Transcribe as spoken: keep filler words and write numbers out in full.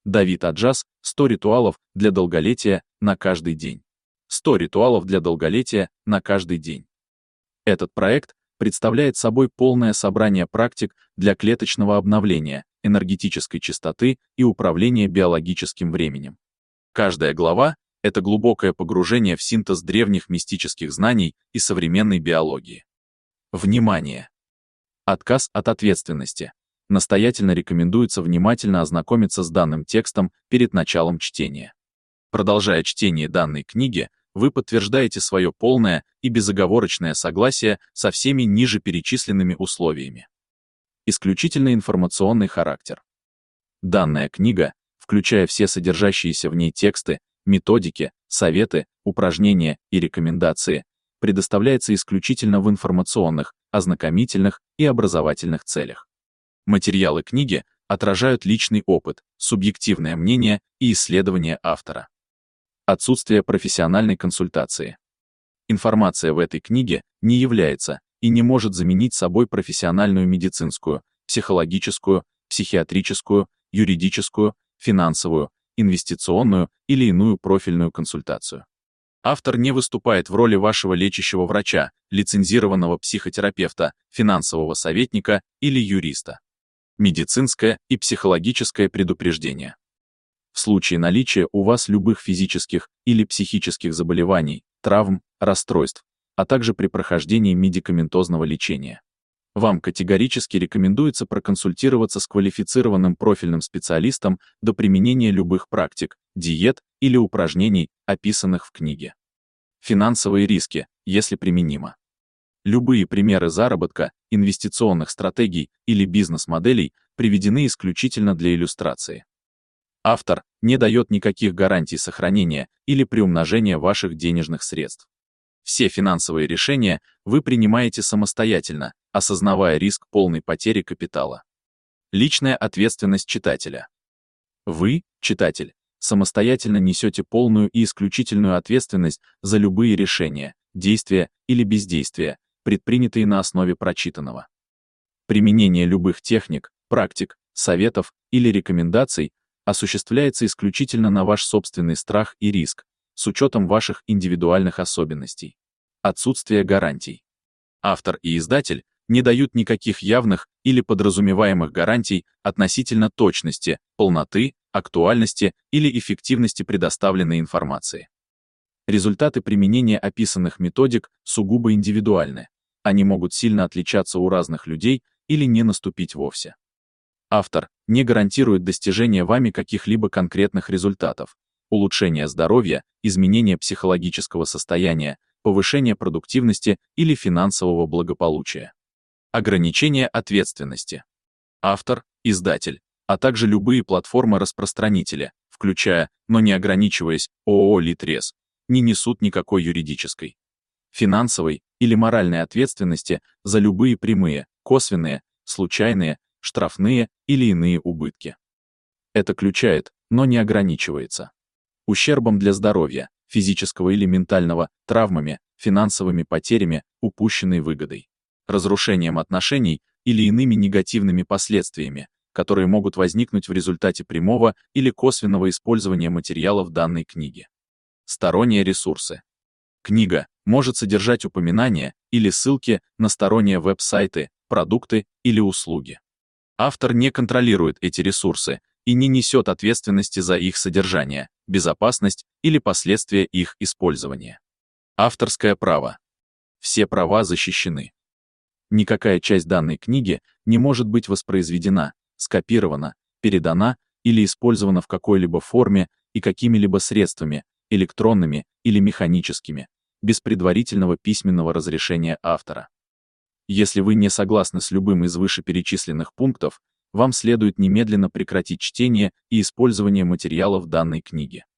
Давид Аджаз «сто ритуалов для долголетия на каждый день». сто ритуалов для долголетия на каждый день. Этот проект представляет собой полное собрание практик для клеточного обновления, энергетической чистоты и управления биологическим временем. Каждая глава — это глубокое погружение в синтез древних мистических знаний и современной биологии. Внимание! Отказ от ответственности. Настоятельно рекомендуется внимательно ознакомиться с данным текстом перед началом чтения. Продолжая чтение данной книги, вы подтверждаете свое полное и безоговорочное согласие со всеми ниже перечисленными условиями. Исключительно информационный характер. Данная книга, включая все содержащиеся в ней тексты, методики, советы, упражнения и рекомендации, предоставляется исключительно в информационных, ознакомительных и образовательных целях. Материалы книги отражают личный опыт, субъективное мнение и исследования автора. Отсутствие профессиональной консультации. Информация в этой книге не является и не может заменить собой профессиональную медицинскую, психологическую, психиатрическую, юридическую, финансовую, инвестиционную или иную профильную консультацию. Автор не выступает в роли вашего лечащего врача, лицензированного психотерапевта, финансового советника или юриста. Медицинское и психологическое предупреждение. В случае наличия у вас любых физических или психических заболеваний, травм, расстройств, а также при прохождении медикаментозного лечения, вам категорически рекомендуется проконсультироваться с квалифицированным профильным специалистом до применения любых практик, диет или упражнений, описанных в книге. Финансовые риски, если применимо. Любые примеры заработка, инвестиционных стратегий или бизнес-моделей приведены исключительно для иллюстрации. Автор не дает никаких гарантий сохранения или приумножения ваших денежных средств. Все финансовые решения вы принимаете самостоятельно, осознавая риск полной потери капитала. Личная ответственность читателя. Вы, читатель, самостоятельно несете полную и исключительную ответственность за любые решения, действия или бездействия, предпринятые на основе прочитанного. Применение любых техник, практик, советов или рекомендаций осуществляется исключительно на ваш собственный страх и риск, с учетом ваших индивидуальных особенностей. Отсутствие гарантий. Автор и издатель не дают никаких явных или подразумеваемых гарантий относительно точности, полноты, актуальности или эффективности предоставленной информации. Результаты применения описанных методик сугубо индивидуальны. Они могут сильно отличаться у разных людей или не наступить вовсе. Автор не гарантирует достижения вами каких-либо конкретных результатов, улучшения здоровья, изменения психологического состояния, повышения продуктивности или финансового благополучия. Ограничение ответственности. Автор, издатель, а также любые платформы-распространители, включая, но не ограничиваясь, ООО «Литрес», не несут никакой юридической, финансовой или моральной ответственности за любые прямые, косвенные, случайные, штрафные или иные убытки. Это включает, но не ограничивается ущербом для здоровья, физического или ментального, травмами, финансовыми потерями, упущенной выгодой, разрушением отношений или иными негативными последствиями, которые могут возникнуть в результате прямого или косвенного использования материалов данной книги. Сторонние ресурсы. Книга может содержать упоминания или ссылки на сторонние веб-сайты, продукты или услуги. Автор не контролирует эти ресурсы и не несет ответственности за их содержание, безопасность или последствия их использования. Авторское право. Все права защищены. Никакая часть данной книги не может быть воспроизведена, скопирована, передана или использована в какой-либо форме и какими-либо средствами, электронными или механическими, без предварительного письменного разрешения автора. Если вы не согласны с любым из вышеперечисленных пунктов, вам следует немедленно прекратить чтение и использование материалов данной книги.